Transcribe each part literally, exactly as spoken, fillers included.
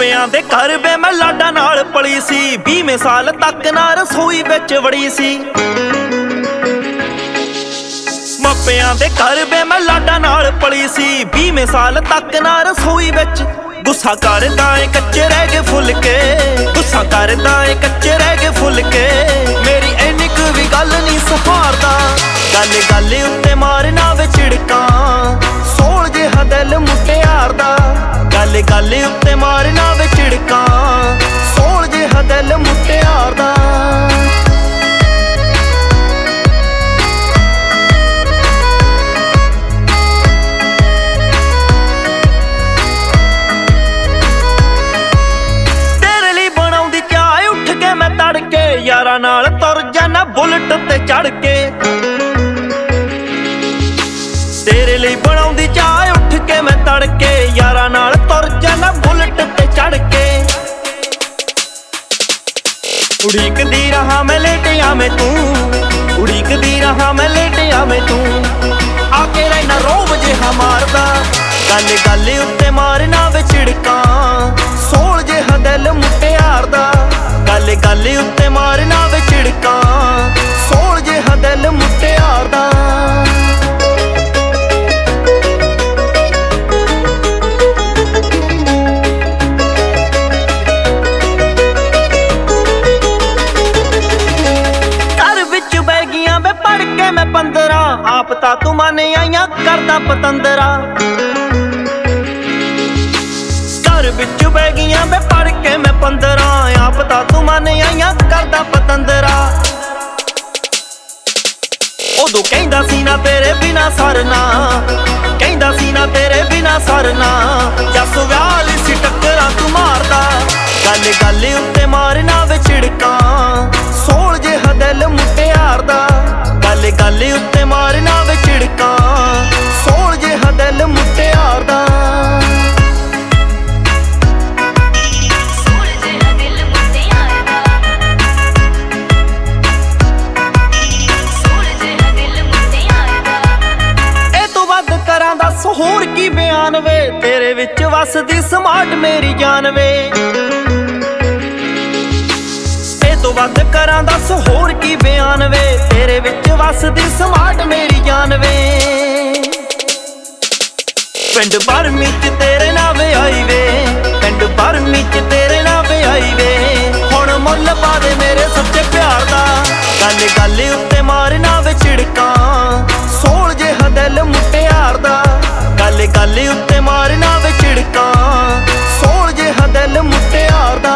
ਮਾਪਿਆਂ ਦੇ ਘਰ ਵੇ ਮੈਂ ਲਾਡਾ ਨਾਲ ਪਲੀ ਸੀ। ਵੀਹਵੇਂ ਸਾਲ ਤੱਕ ਨਾ ਰਸੋਈ ਵਿੱਚ ਵੜੀ ਸੀ। ਮਾਪਿਆਂ ਦੇ ਘਰ ਵੇ ਮੈਂ ਲਾਡਾ ਨਾਲ ਪਲੀ ਸੀ। ਵੀਹਵੇਂ ਸਾਲ ਤੱਕ ਨਾ ਰਸੋਈ ਵਿੱਚ ਗੁੱਸਾ ਕਰਦਾ ਏ ਕੱਚੇ ਰਹਿ ਗਏ ਫੁੱਲ ਕੇ। ਗੁੱਸਾ ਕਰਦਾ ਏ ਕੱਚੇ ਰਹਿ ਗਏ ਫੁੱਲ ਕੇ। ਮੇਰੀ ਇੰਨੀ ਕੁ ਵੀ ਗੱਲ ਨਹੀਂ ਸਹਾਰਦਾ। ਗੱਲ ਗੱਲ ਉੱਤੇ ਮਾਰਨਾ ਵੇ ਝਿੜਕਾਂ ਸੋਲ ਜਿਹਾ ਦਿਲ ਮੁਟਿਆਰ ਦਾ। ਗੱਲ ਗੱਲ ਉੱਤੇ ਮਾਰਨਾ ਵੇ ਝਿੜਕਾਂ ਸੋਲ ਜਿਹਾ ਦਿਲ ਮੁਟਿਆਰ ਦਾ। ਤੇਰੇ ਲਈ ਬਣਾਉਂਦੀ ਚਾਹ ਉੱਠ ਕੇ ਮੈਂ ਤੜਕੇ। ਯਾਰਾਂ ਨਾਲ ਤੁਰ ਜਾਣਾ ਬੁਲਟ ਤੇ ਚੜ ਕੇ। ਤੇਰੇ ਲਈ ਬਣਾਉਂਦੀ ਚਾਹ ਉੱਠ ਕੇ ਮੈਂ ਤੜਕੇ। ਯਾਰਾਂ ਨਾਲ ਤੁਰ ਜਾਣਾ ਬੁਲਟ ਤੇ ਚੜ ਕੇ। ਉਡੀਕਦੀ ਰਹਾ ਮੈਂ ਲੇਟਿਆ ਮੈਂ ਤੂੰ। ਉਡੀਕਦੀ ਰਹਾ ਮੈਂ ਲੇਟਿਆ ਮੈਂ ਤੂੰ। ਆ ਕੇ ਰਹਿਣਾ ਰੋਬ ਜਿਹਾ ਮਾਰਦਾ। ਗੱਲ ਗੱਲ ਉੱਤੇ ਮਾਰਨਾ ਵੇ ਝਿੜਕਾਂ ਸੋਲ ਜਿਹਾ ਦਿਲ ਮੁਟਿਆਰ ਦਾ। ਗੱਲ ਗੱਲ ਉੱਤੇ ਮਾਰਨਾ ਵੇ ਝਿੜਕਾਂ ਸੋਲ ਜਿਹਾ ਦਿਲ ਮੁਟਿਆਰ ਦਾ। ਮੈਂ ਪੰਦਰਾਂ ਆਪ ਤਾਂ ਤੂੰ ਮੰਨ ਆਈਆਂ ਕਰਦਾ ਪਤੰਦਰਾ। ਘਰ ਵਿੱਚ ਬਹਿ ਗਈਆਂ ਮੈਂ ਪੜ ਕੇ ਮੈਂ ਪੰਦਰਾਂ ਆਪ ਤਾਂ ਤੂੰ ਮੰਨ ਆਈਆਂ ਕਰਦਾ ਪਤੰਦਰਾ। ਉਦੋਂ ਕਹਿੰਦਾ ਸੀ ਨਾ ਤੇਰੇ ਬਿਨਾ ਸਰਨਾ। ਕਹਿੰਦਾ ਸੀ ਨਾ ਤੇਰੇ ਬਿਨਾ ਸਰਨਾ। ਜੱਸ ਵਿਆਹ ਸੀ ਟੱਕਰਾਂ ਤੂੰ ਮਾਰਦਾ। ਗੱਲ ਗੱਲ ਉੱਤੇ ਮਾਰਨਾ ਵੇ ਝਿੜਕਾਂ ਸੋਲ ਜਿਹਾ ਦਿਲ ਮੁਟਿਆਰ ਦਾ। ਗੱਲ ਗੱਲ ਉੱਤੇ ਮਾਰਨਾ ਵੇ ਝਿੜਕਾਂ ਸੋਲ ਜਿਹਾ ਦਿਲ ਮੁਟਿਆਰ ਦਾ। ਸੋਲ ਜਿਹਾ ਦਿਲ ਮੁਟਿਆਰ ਦਾ। ਸੋਲ ਜਿਹਾ ਦਿਲ ਮੁਟਿਆਰ ਦਾ। ਇਹ ਤੋਂ ਵੱਧ ਕਰਾਂ ਦੱਸ ਹੋਰ ਕੀ ਬਿਆਨ ਵੇ। ਤੇਰੇ ਵਿੱਚ ਵਸਦੀ ਸਮਾਰਟ ਮੇਰੀ ਜਾਨ ਵੇ। ਤੋਂ ਵੱਧ ਕਰਾਂ ਦੱਸ ਹੋਰ ਕੀ ਬਿਆਨ ਵੇ। ਤੇਰੇ ਵਿੱਚ ਵਸਦੀ ਸਮਾਰਟ ਮੇਰੀ ਜਾਨ ਵੇ। ਪਿੰਡ ਭਰਮੀ ਚ ਤੇਰੇ ਨਾਲ ਵਿਆਹੀ ਵੇ। ਪਿੰਡ ਭਰਮੀ ਚ ਤੇਰੇ ਨਾਲ ਵਿਆਹੀ ਵੇ। ਹੁਣ ਮੁੱਲ ਪਾ ਦੇ ਮੇਰੇ ਸੱਚੇ ਪਿਆਰ ਦਾ। ਗੱਲ ਗੱਲ ਉੱਤੇ ਮਾਰਨਾ ਵੇ ਝਿੜਕਾਂ ਸੋਲ ਜਿਹਾ ਦਿਲ ਮੁਟਿਆਰ ਦਾ। ਗੱਲ ਗੱਲ ਉੱਤੇ ਮਾਰਨਾ ਵੇ ਝਿੜਕਾਂ ਸੋਲ ਜਿਹਾ ਦਿਲ ਮੁਟਿਆਰ ਦਾ।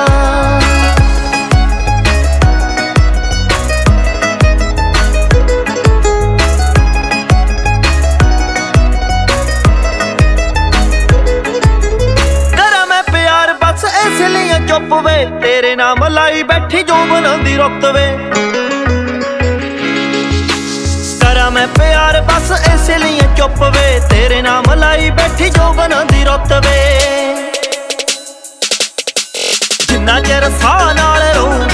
ਚੁੱਪ ਵੇ ਤੇਰੇ ਨਾਮ ਲਾਈ ਬੈਠੀ ਜੋ ਬਣਾਉਂਦੀ ਰੁੱਤ ਵੇ। ਕਰਾਂ ਮੈਂ ਪਿਆਰ ਬਸ ਇਸ ਲਈ ਚੁੱਪ ਵੇ। ਤੇਰੇ ਨਾਮ ਲਾਈ ਬੈਠੀ ਜੋ ਬਣਾਉਂਦੀ ਰੁੱਤ ਵੇ। ਜਿੰਨਾ ਚਿਰ ਸਾਹ ਨਾਲ ਰਹੂੰ